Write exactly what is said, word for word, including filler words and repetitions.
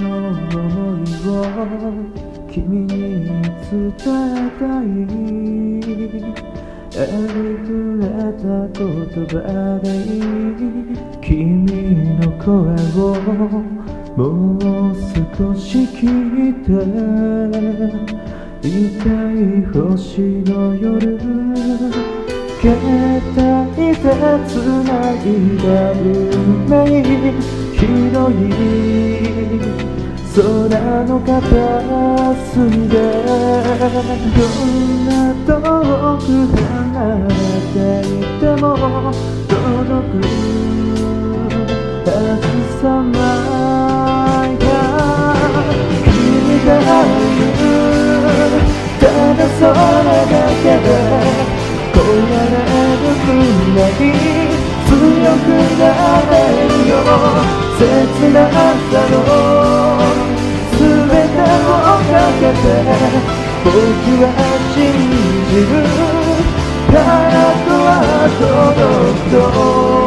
の想いを君に伝えたい。ありふれた言葉でいい。君の声をもう少し聞いて。痛い星の夜、携帯で繋いだ運命、広い空の片隅で、どんな遠く離れていても届くはずさまや。君が言うただそれだけで壊れるくらい強くなれるよ。切なさの全てをかけて僕は信じる。早くは届くと